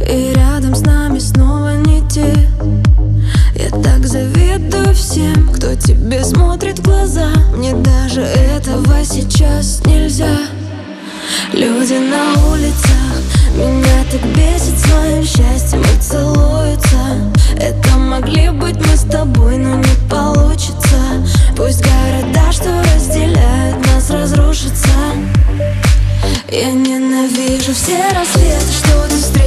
и рядом с нами снова не те. Я так завидую всем, кто тебе смотрит в глаза. Мне даже этого сейчас нельзя. Люди на улицах меня так бесит своим счастьем и целуются. Это могли быть мы с тобой, но не получится. Пусть города, что разделяют нас, разрушатся. Я ненавижу все рассветы, что ты встретишь.